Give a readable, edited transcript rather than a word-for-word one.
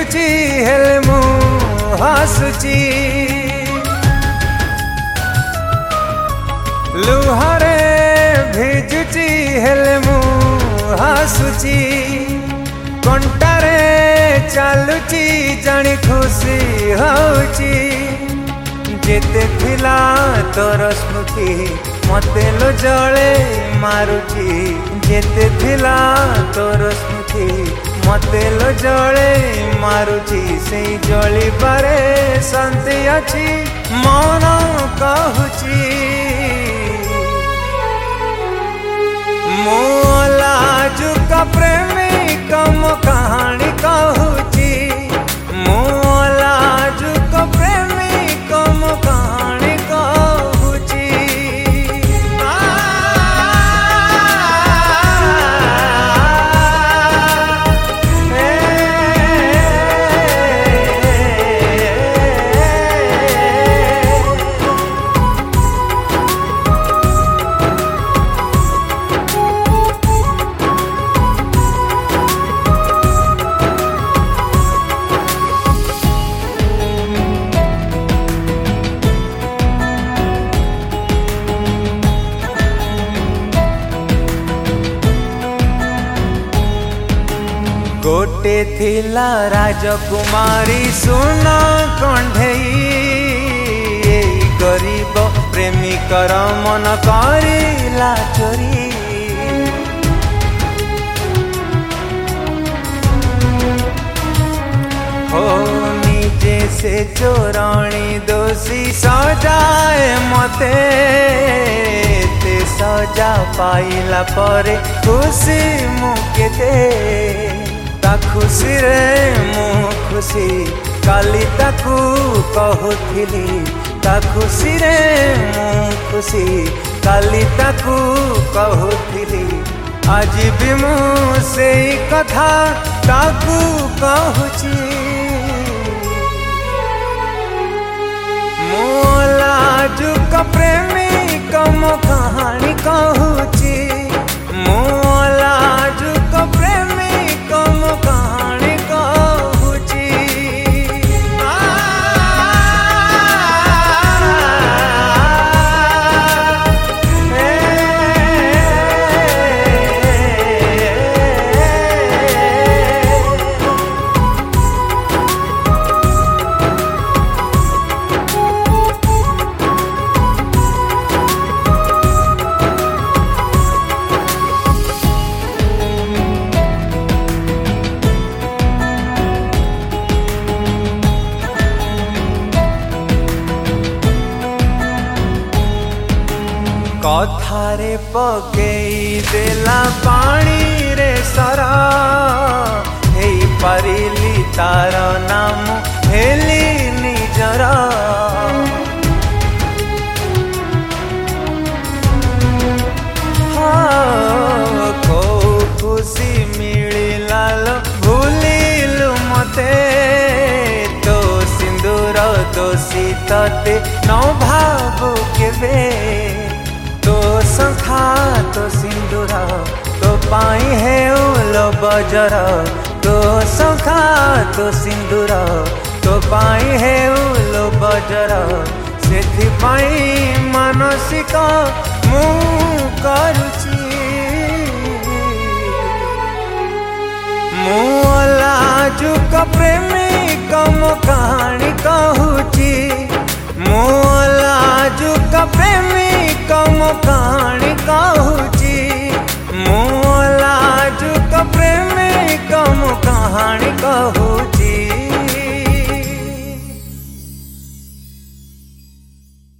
भिजुची हेले मु हसुची लुहरे भिजुची हेले मु हसुची कंटारे चालुची जानी खुशी होची जेते थिला तोर स्मृति मते लो जले मारुची जेते थिला तोर स्मृति मते लो जले मारुची से जली पारे शांति अछि मन कहूची मोला जुका प्रेमी कम कहानी कहूची मोला जुका प्रेमी कम कहानी कहूची गोटे थिला राजकुमारी सुन कंढेई गरीब प्रेमिकर मन करिला चोरी हो निजे से चोराणी दोषी सजाए मते ते सजा पाइला परे खुशी मुके दे खुशी रे मु खुशी काली ताकू कहूथिली ता खुशी रे मु खुशी काली ताकू कहूथिली आज भी मु से कथा ताकू कहूची मोला जुका प्रेमी कम कहानी कहूची मोला जुका प्रेमी कम कहानी कहूची कथारे पकेई देला पानी रे सरा हे परिली तार नाम हेली निजर को खुशी मिलिला भूलिलु मते तो सिंदूर दोषी तते न भावु केबे तो संखा तो सिंदूर तो पाई है उलो बजर तो संखा तो सिंदूर तो पाई है उलो बजर सेथि पाई मानसिक मु करूची मोला जुका प्रेमी कम कहानी कहूची मोला